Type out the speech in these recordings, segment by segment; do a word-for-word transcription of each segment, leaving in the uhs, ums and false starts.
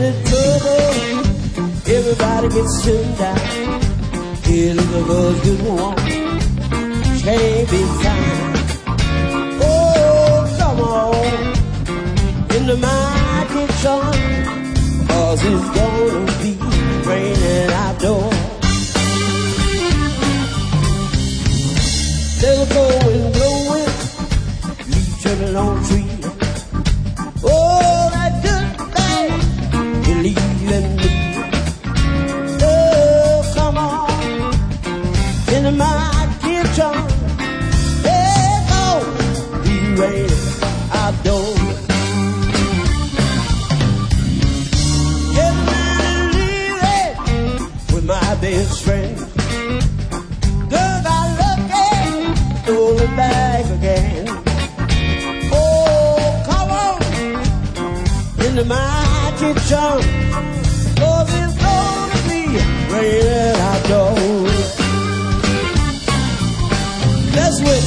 in trouble, everybody gets turned down. Here look at those good ones, can't be found. Oh, come on into my kitchen, 'cause it's gonna be raining outdoors. There's a cold wind blowing, leaves turning on trees. Oh, that good thing you're leaving me. Oh, come on into my kitchen. It's gonna be raining outdoors. Getting ready to leave it with my best friend. Girl got lucky, stole it back again. Oh, come on into my kitchen, 'cause it's gonna be raining outdoors. That's what.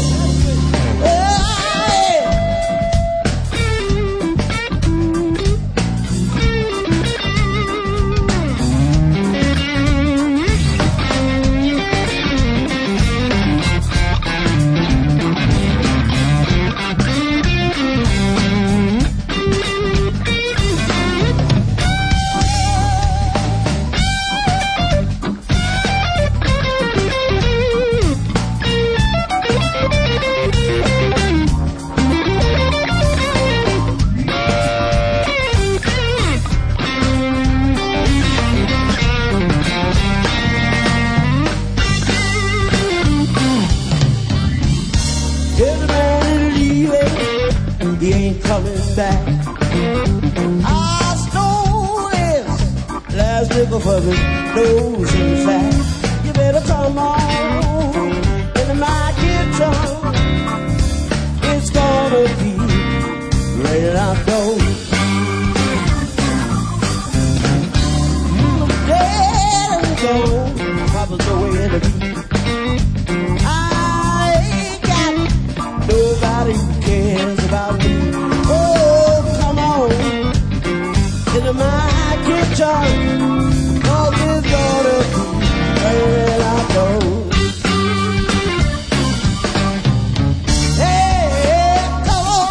He ain't coming back. I stole his last nickel for his nose and fat. You better come on into my kitchen. It's gonna be raining outdoors. I'm dead and gone, Papa's the way to be. I ain't got nobody who cares about me. Into my kitchen, 'cause it's gonna be raining outdoors. Hey, hey, come on,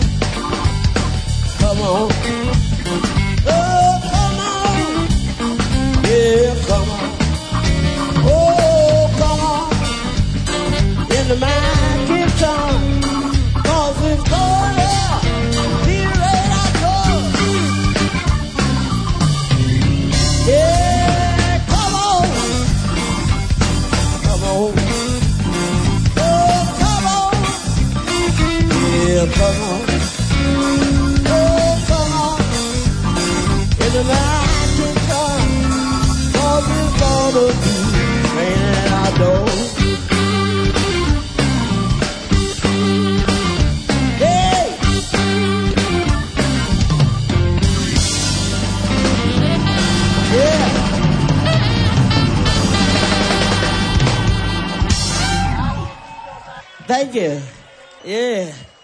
come on, oh, come on, yeah, come on, oh, come on, into my kitchen, 'cause it's gonna be raining outdoors. Yeah, come on, come on, oh, come on, yeah, come on, oh, come on, into my kitchen, 'cause it's gonna be raining outdoors. Hey, yeah. Thank you. Yeah.